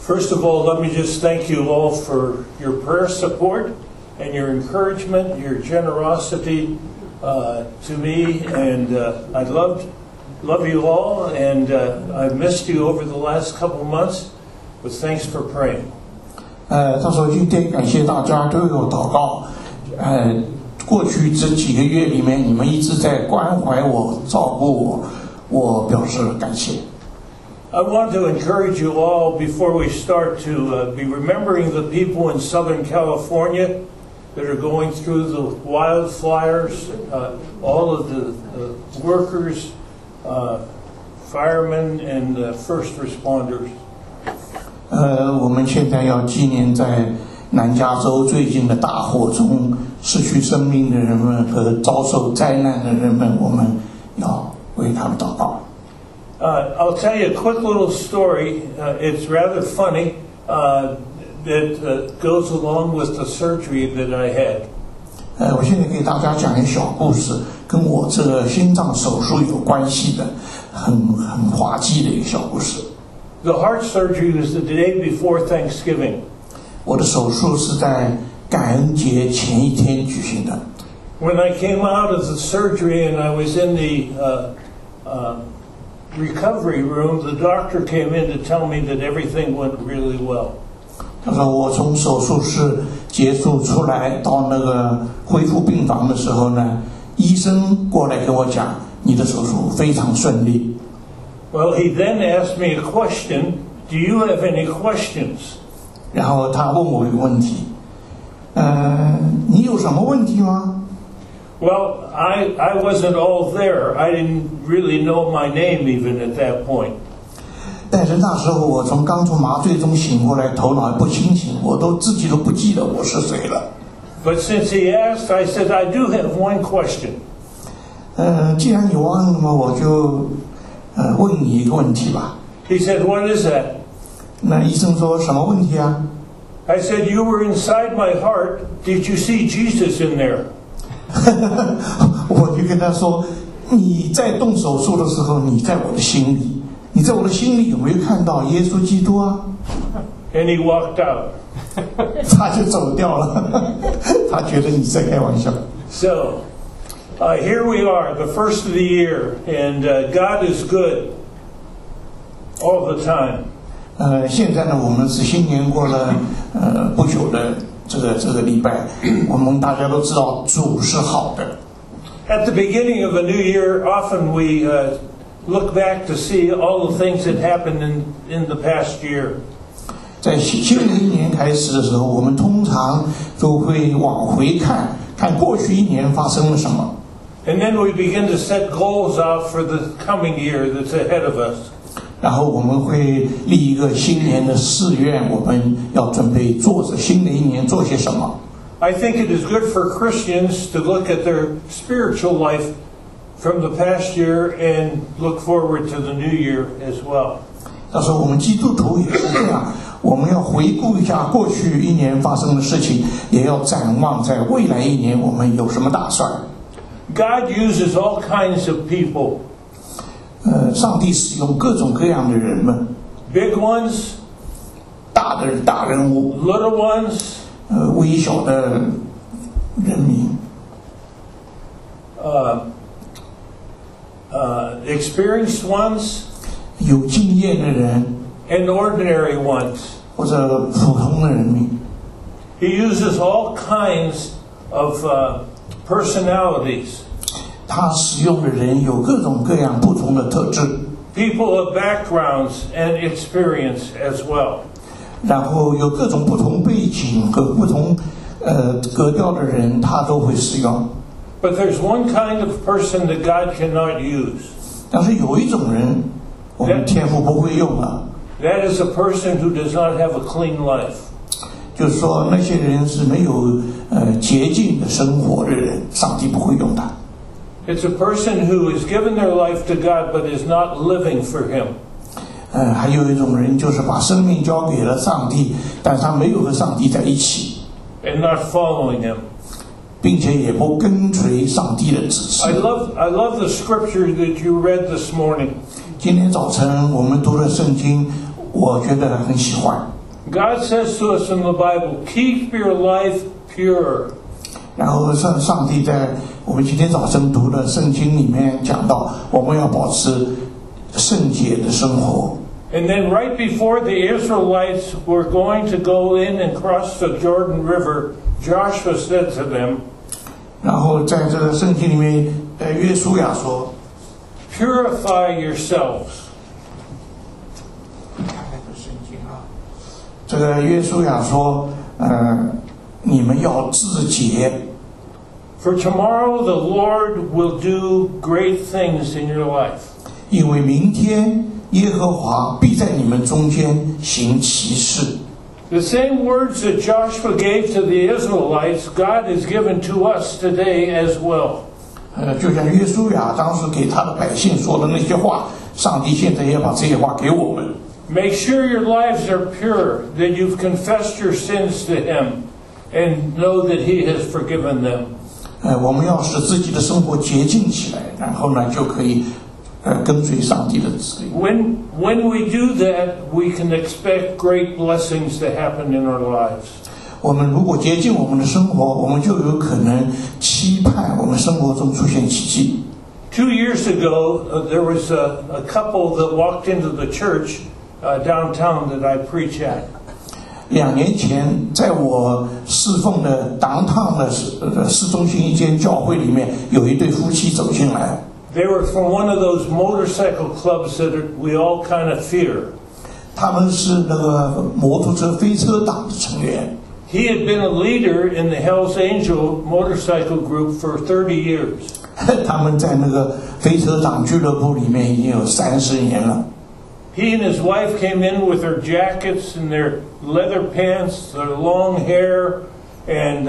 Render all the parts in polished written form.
First of all, let me just thank you all for your prayer support and your encouragement, your generosity to me, and I love you all, and I've missed you over the last couple of months, but thanks for praying. 他说今天感谢大家都有祷告，过去这几个月里面，你们一直在关怀我、照顾我，我表示感谢。 I want to encourage you all before we start to be remembering the people in Southern California that are going through the wildfires, all of the workers, firemen, and first responders. 我们现在要纪念在南加州最近的大火中失去生命的人们和遭受灾难的人们，我们要为他们祷告。 I'll tell you a quick little story. It's rather funny that goes along with the surgery that I had. 我现在给大家讲一个小故事，跟我这个心脏手术有关系的，很滑稽的一个小故事。 The heart surgery was the day before Thanksgiving. 我的手术是在感恩节前一天举行的。 When I came out of the surgery and I was in the recovery room, the doctor came in to tell me that everything went really well. 他说我从手术室结束出来到那个恢复病房的时候呢，医生过来跟我讲，你的手术非常顺利。 Well, he then asked me a question. Do you have any questions? 然后他问我一个问题，你有什么问题吗？ Well, I wasn't all there. I didn't really know my name even at that point. 但是那时候我刚从麻醉中醒过来，头脑不清醒，我自己都不记得我是谁了。 But since he asked, I said, I do have one question. 既然你忘了嘛，我就问你一个问题吧。 He said, What is that? 那医生说什么问题啊？ I said, You were inside my heart. Did you see Jesus in there? 我就跟他说，你在动手术的时候，你在我的心里，你在我的心里有没有看到耶稣基督啊？ And he walked out. 他就走掉了，他觉得你在开玩笑。 So, here we are, the first of the year, and God is good all the time. 现在呢，我们是新年过了不久的这个礼拜，我们大家都知道主是好的。 At the beginning of a new year, often we look back to see all the things that happened in the past year. 在新的一年开始的时候，我们通常都会往回看过去一年发生了什么。 And then we begin to set goals out for the coming year that's ahead of us. 然后我们会立一个新年的誓愿，我们要准备做着新的一年做些什么。 I think it is good for Christians to look at their spiritual life from the past year and look forward to the new year as well. 但是我们基督徒也是这样，我们要回顾一下过去一年发生的事情，也要展望在未来一年我们有什么打算。 God uses all kinds of people. 上帝使用各种各样的人们 Big ones, 大人物 little ones, 微小的人民 experienced ones, 有经验的人 and ordinary ones. 或者普通的人民 He uses all kinds of personalities. 他使用的人有各种各样不同的特质 People of backgrounds and experience as well. 然后有各种不同背景和不同格调的人他都会使用 But there's one kind of person that God cannot use. 但是有一种人我们天父不会用的 That is a person who does not have a clean life. 就是说那些人是没有洁净的生活的人上帝不会用他 It's a person who has given their life to God but is not living for Him. 还有一种人就是把生命交给了上帝，但是他没有和上帝在一起 And not following Him. 并且也不跟随上帝的指示 I love the scripture that you read this morning. 今天早晨我们读了圣经我觉得很喜欢。 God says to us in the Bible, keep your life pure. 然后上帝在我们今天早晨读的圣经里面讲到，我们要保持圣洁的生活。 And then right before the Israelites were going to go in and cross the Jordan River, Joshua said to them, 然后在这个圣经里面，约书亚说 purify yourselves. 这个约书亚说，你们要自洁， For tomorrow the Lord will do great things in your life. 因为明天耶和华必在你们中间行奇事。 The same words that Joshua gave to the Israelites, God has given to us today as well. 就像约书亚当时给他的百姓说的那些话，上帝现在也把这些话给我们。 Make sure your lives are pure, that you've confessed your sins to Him, and know that He has forgiven them. 我们要使自己的生活洁净起来，然后呢，就可以跟随上帝的旨意。 When we do that, we can expect great blessings to happen in our lives. 我们如果洁净我们的生活，我们就有可能期盼我们生活中出现奇迹。 2 years ago, there was a couple that walked into the church downtown that I preach at. 2年前，在我侍奉的downtown的市中心一间教会里面，有一对夫妻走进来。 They were from one of those motorcycle clubs that we all kind of fear. 他们是那个摩托车飞车党的成员。 He had been a leader in the Hells Angel motorcycle group for 30 years. 他们在那个飞车党俱乐部里面已经有30年了。 He and his wife came in with their jackets and their leather pants, their long hair, and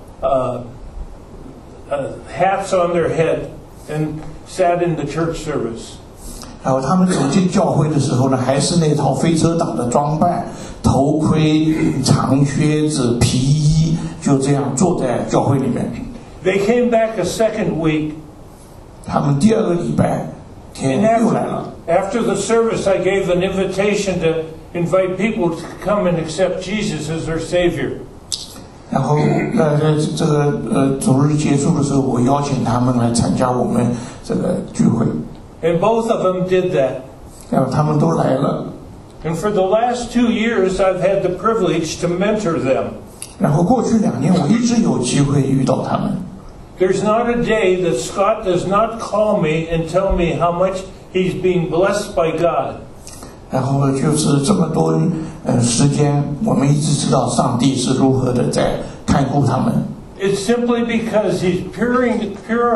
hats on their head, and sat in the church service. 然后他们走进教会的时候呢，还是那套飞车党的装扮，头盔、长靴子、皮衣，就这样坐在教会里面。 They came back a second week. 他们第二个礼拜天 And 又来了。 after the service, I gave an invitation to invite people to come and accept Jesus as their Savior. 然后这个主日结束的时候，我邀请他们来参加我们这个聚会， And both of them did that. 然后他们都来了。 And for the last 2 years, I've had the privilege to mentor them. 然后过去2年，我一直有机会遇到他们。 There's not a day that Scott does not call me and tell me how much he's being blessed by God. 然后就是这么多时间，我们一直知道上帝是如何的在看顾他们。 It's simply because he's puring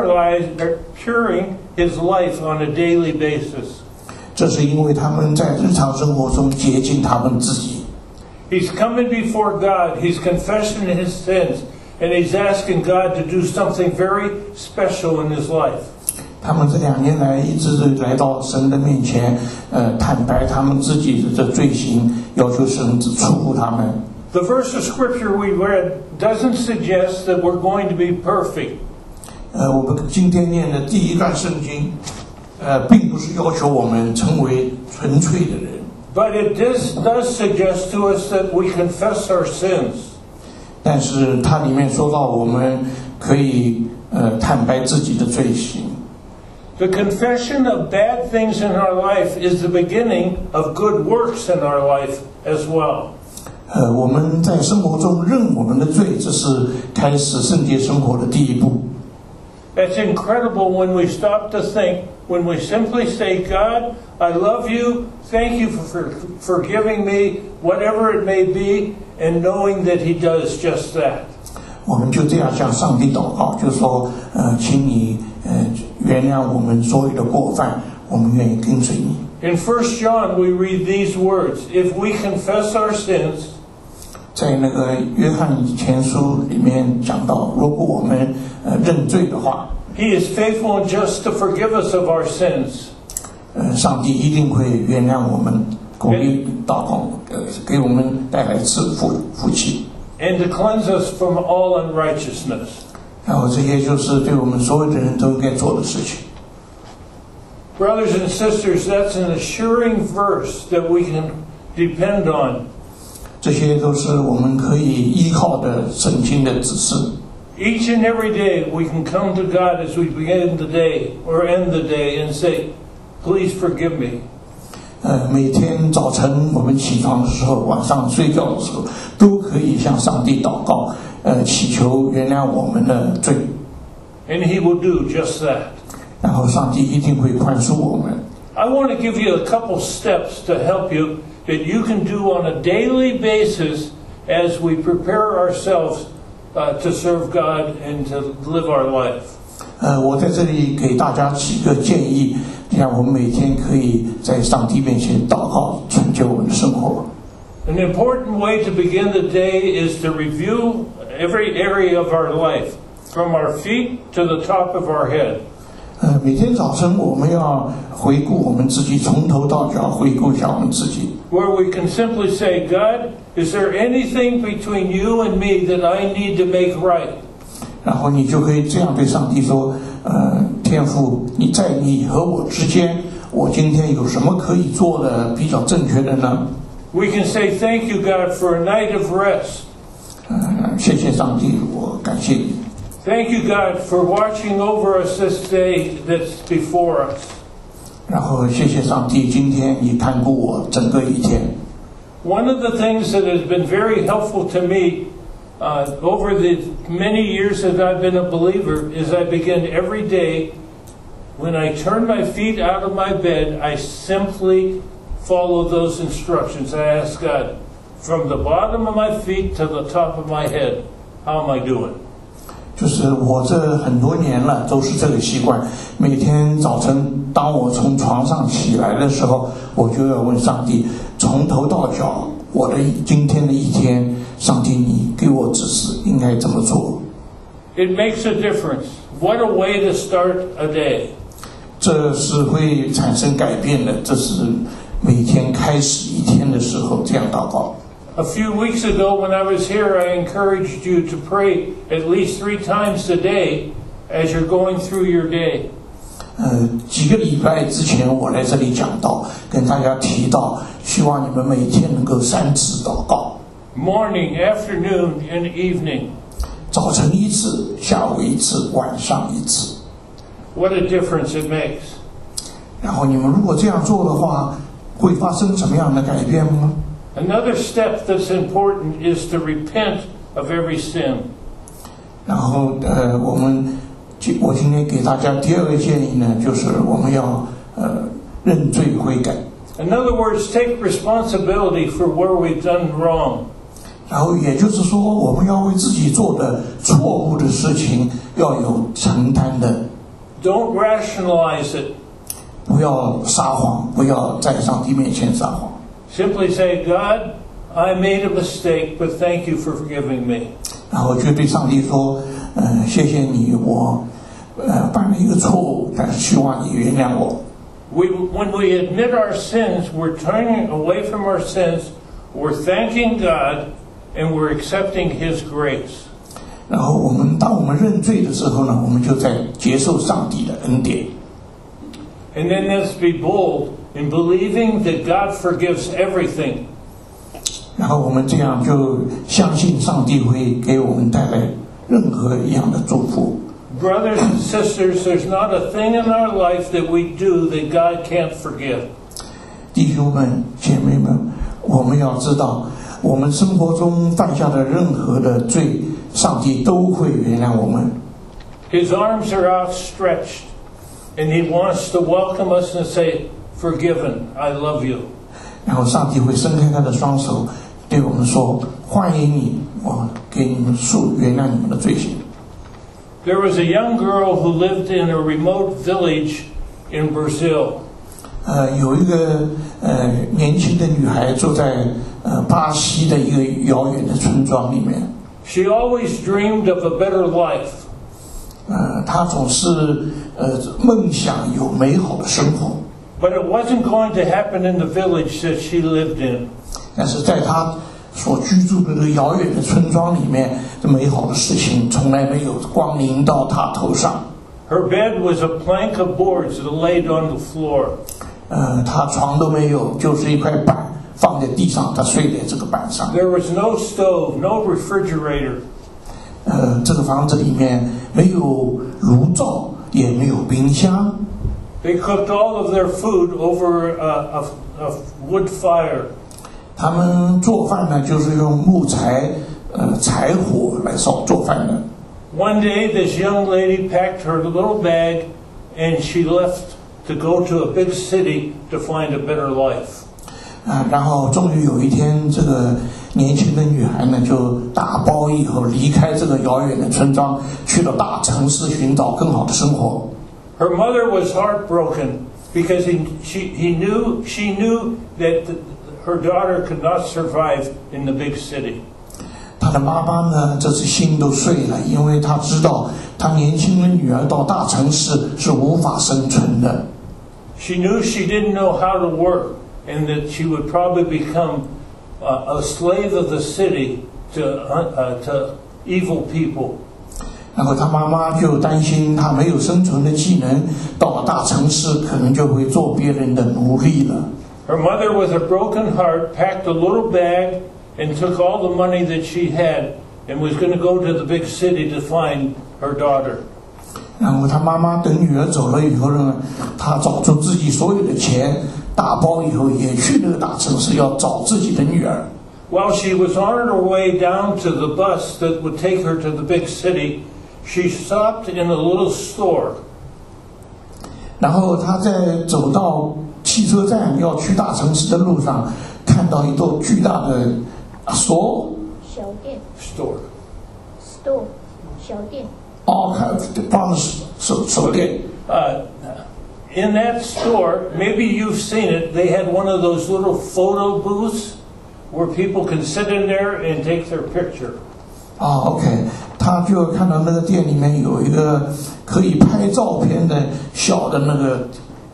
his life on a daily basis. 这是因为他们在日常生活中洁净他们自己。 He's coming before God, he's confessing his sins, and he's asking God to do something very special in his life. 他们这2年来一直来到神的面前，坦白他们自己的罪行，要求神祝福他们。 The verse of scripture we read doesn't suggest that we're going to be perfect. 我们今天念的第一段圣经，并不是要求我们成为纯粹的人， But it does suggest to us that we confess our sins. 但是它里面说到我们可以坦白自己的罪行。 The confession of bad things in our life is the beginning of good works in our life as well. 我们在生活中认我们的罪，这是开始圣洁生活的第一步。 It's incredible when we stop to think, when we simply say, God, I love you, thank you for forgiving me, whatever it may be, and knowing that He does just that. 我们就这样向上帝祷告，就说请你原谅我们所有的过犯，我们愿意跟随你。 In 1 John we read these words, if we confess our sins, 在那个约翰前书里面讲到，如果我们认罪的话， He is faithful and just to forgive us of our sins. 上帝一定会原谅我们，鼓励祷告，给我们带来福气， And to cleanse us from all unrighteousness. 然后这些就是对我们所有的人都应该做的事情。 Brothers and sisters, that's an assuring verse that we can depend on. 这些都是我们可以依靠的圣经的指示。 Each and every day we can come to God as we begin the day or end the day and say, please forgive me. 每天早晨我们起床的时候，晚上睡觉的时候，都可以向上帝祷告，祈求原谅我们的罪。 And He will do just that. 然后上帝一定会宽恕我们。 I want to give you a couple steps to help you that you can do on a daily basis as we prepare ourselves to serve God and to live our life. 我在这里给大家几个建议，这样我们每天可以在上帝面前祷告，成就我们的生活。 An important way to begin the day is to review every area of our life, from our feet to the top of our head. 每天早晨我们要回顾我们自己，从头到脚回顾一下我们自己。 Where we can simply say, God, is there anything between you and me that I need to make right? 然后你就可以这样对上帝说：天父，你在你和我之间，我今天有什么可以做的比较正确的呢？ We can say, thank you, God, for a night of rest. 谢谢上帝，我感谢你。 Thank you, God, for watching over us this day that's before us. 然后谢谢上帝，今天你看顾我整个一天。 One of the things that has been very helpful to me over the many years that I've been a believer is I begin every day, when I turn my feet out of my bed, I simply follow those instructions. I ask God, from the bottom of my feet to the top of my head, how am I doing? 就是我这很多年了都是这个习惯，每天早晨当我从床上起来的时候，我就要问上帝，从头到脚，我的今天的一天，上帝你给我指示应该怎么做。 It makes a difference. What a way to start a day. 这是会产生改变的，这是每天开始一天的时候这样祷告。 A few weeks ago when I was here, I encouraged you to pray at least 3 times a day as you're going through your day. 几个礼拜之前我来这里讲到，跟大家提到，希望你们每天能够3次祷告。 Morning, afternoon, and evening. 早晨1次，下午1次，晚上1次。 What a difference it makes. 然后你们如果这样做的话，会发生什么样的改变吗？ Another step that's important is to repent of every sin. 然后我今天给大家第2个建议呢，就是我们要认罪悔改。 In other words, take responsibility for where we've done wrong. 然后也就是说，我们要为自己做的错误的事情要有承担的。 Don't rationalize it. 不要撒谎，不要在上帝面前撒谎。 Simply say, God, I made a mistake, but thank you for forgiving me. 然后就对上帝说，谢谢你，我犯了一个错误，但是希望你原谅我。 When we admit our sins, we're turning away from our sins, we're thanking God, and we're accepting His grace. 然后当我们认罪的时候呢，我们就在接受上帝的恩典。 And then let's be bold in believing that God forgives everything. 然后我们这样就相信上帝会给我们带来任何一样的祝福。 Brothers and sisters, there's not a thing in our life that we do that God can't forgive. 弟兄们、姐妹们，我们要知道，我们生活中犯下的任何的罪，上帝都会原谅我们。 His arms are outstretched, and He wants to welcome us and say, forgiven, I love you. 然后上帝会伸开他的双手，对我们说：“欢迎你，我给你们原谅你们的罪行。” There was a young girl who lived in a remote village in Brazil. 有一个年轻的女孩住在巴西的一个遥远的村庄里面。 She always dreamed of a better life. 她总是梦想有美好的生活。 But it wasn't going to happen in the village that she lived in. 但是在她所居住的那个遥远的村庄里面，这美好的事情从来没有光临到她头上。 Her bed was a plank of boards laid on the floor. 她床都没有，就是一块板放在地上，他睡在这个板上。 There was no stove, no refrigerator. 这个房子里面没有炉灶，也没有冰箱。 They cooked all of their food over a wood fire. 他们做饭呢，就是用木材、柴火来做饭的。 One day, this young lady packed her little bag and she left to go to a big city to find a better life. 然后终于有一天，这个年轻的女孩呢，就打包以后离开这个遥远的村庄，去了大城市寻找更好的生活。 Her mother was heartbroken because she knew that her daughter could not survive in the big city. 她的妈妈呢，这次心都碎了，因为她知道她年轻的女儿到大城市是无法生存的。 She knew she didn't know how to work and that she would probably become a slave of the city to evil people. 然后她妈妈就担心她没有生存的技能，到了大城市可能就会做别人的奴隶了。 Her mother, with a broken heart, packed a little bag and took all the money that she had and was going to go to the big city to find her daughter. 然后她妈妈等女儿走了以后呢，她找出自己所有的钱，打包以后也去那个大城市要找自己的女儿。 While she was on her way down to the bus that would take her to the big city, she stopped in a little store. 然后她在走到汽车站要去大城市的路上，看到一座巨大的store， 小店 Store. 小店。 看放的手店。 In that store, maybe you've seen it, they had one of those little photo booths where people can sit in there and take their picture. OK， 他就看到那个店里面有一个可以拍照片的小的那个。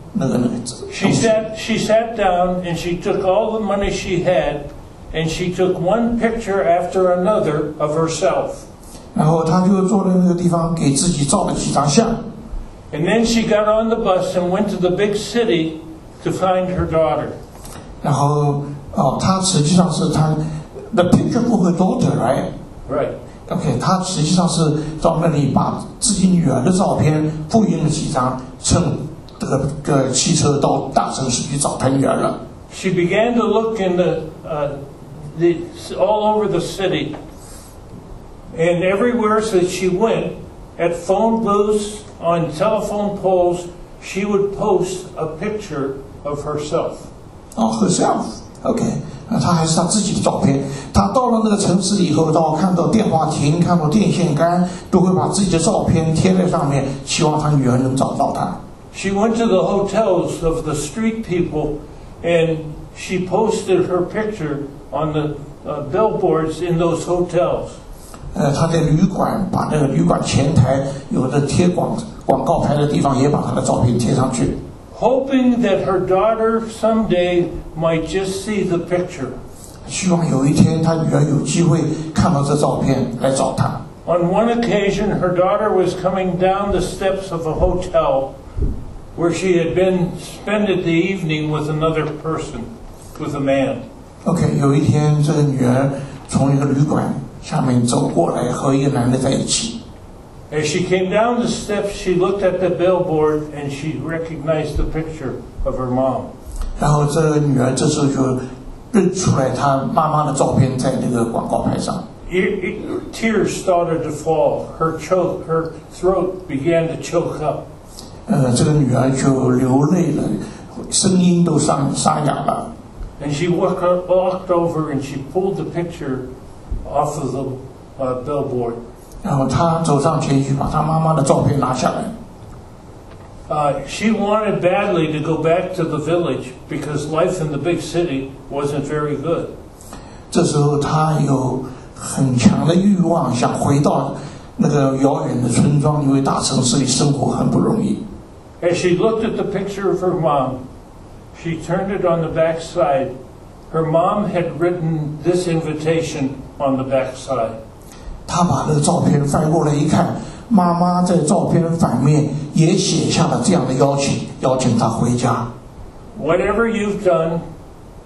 She sat down and she took all the money she had and she took one picture after another of herself. 然后他就坐在那个地方给自己照了几张相。 And then she got on the bus and went to the big city to find her daughter. 然后他实际上是他 the picture for her daughter, right? Right. OK， 他实际上是到那里把自己女儿的照片复印了几张，乘这个汽车到大城市去找他女儿了。 She began to look in all over the city, and everywhere that she went, at phone booths, on telephone poles, she would post a picture of herself. herself. OK， 他还是他自己的照片。他到了那个城市以后，看到电话亭，看到电线杆，都会把自己的照片贴在上面，希望他女儿能找到他。 She went to the hotels of the street people, and she posted her picture on the billboards in those hotels. 他在旅馆把那个旅馆前台有的贴广告牌的地方，也把他的照片贴上去。 Hoping that her daughter someday might just see the picture. 希望有一天他女儿有机会看到这照片来找他。 On one occasion, her daughter was coming down the steps of a hotel where she had been spending the evening with another person, with a man. OK， 有一天这个女儿从一个旅馆下面走过来，和一个男的在一起。 As she came down the steps, she looked at the billboard and she recognized the picture of her mom. 然后这个女儿这时候就认出来她妈妈的照片在那个广告牌上。 Tears started to fall. Her throat began to choke up. 这个女儿就流泪了，声音都沙哑了。 And she walked over and she pulled the picture off of the billboard. 然后她走上前去，把她妈妈的照片拿下来。 She wanted badly to go back to the village because life in the big city wasn't very good. 这时候她有很强的欲望，想回到那个遥远的村庄，因为大城市里生活很不容易。 As she looked at the picture of her mom, she turned it on the back side. Her mom had written this invitation on the back side. 她把那个照片翻过来一看，妈妈在照片反面也写下了这样的邀请她回家。 Whatever you've done,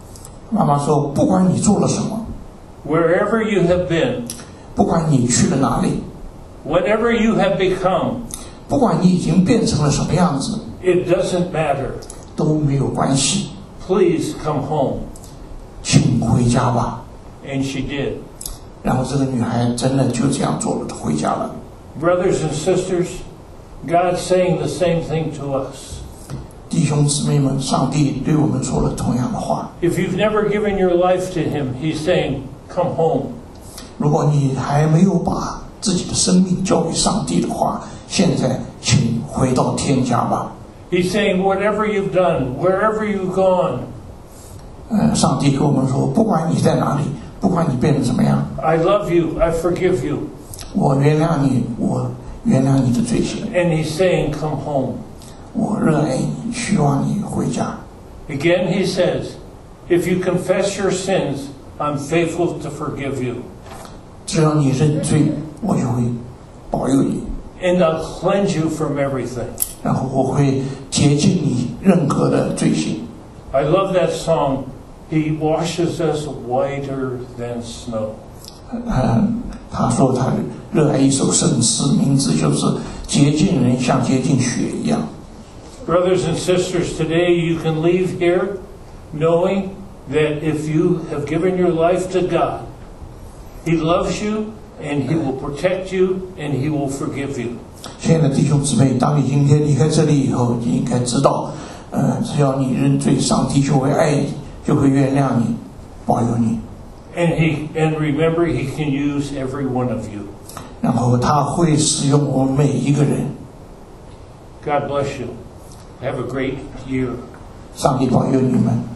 妈妈说，不管你做了什么， wherever you have been, 不管你去了哪里， whatever you have become, 不管你已经变成了什么样子， it doesn't matter. 都没有关系， Please come home. 请回家吧。 And she did. 然后这个女孩真的就这样做了，她回家了。 Brothers and sisters, God's saying the same thing to us. 弟兄姊妹们，上帝对我们说了同样的话。 If you've never given your life to Him, He's saying, come home. 如果你还没有把自己的生命交给上帝的话，现在请回到天家吧。 He's saying, whatever you've done, wherever you've gone, 上帝跟我们说，不管你在哪里，不管你变成什么样， I love you, I forgive you. 我原谅你，我原谅你的罪行， And He's saying, come home. 我热爱你，希望你回家。 Again, He says, if you confess your sins, I'm faithful to forgive you. 只要你认罪，我就会保佑你， And I'll cleanse you from everything. 然后我会洁净你任何的罪行。 I love that song. He washes us whiter than snow. 他说他热爱一首圣诗，名字就是洁净人像洁净雪一样。 Brothers and sisters, today you can leave here knowing that if you have given your life to God, He loves you and He will protect you and He will forgive you. 亲爱的弟兄姊妹，当你今天离开这里以后，你应该知道，只要你认罪，上帝就会爱你，就会原谅你，保佑你。 And remember, He can use every one of you. 然后他会使用我们每一个人。 God bless you. Have a great year. 上帝保佑你们。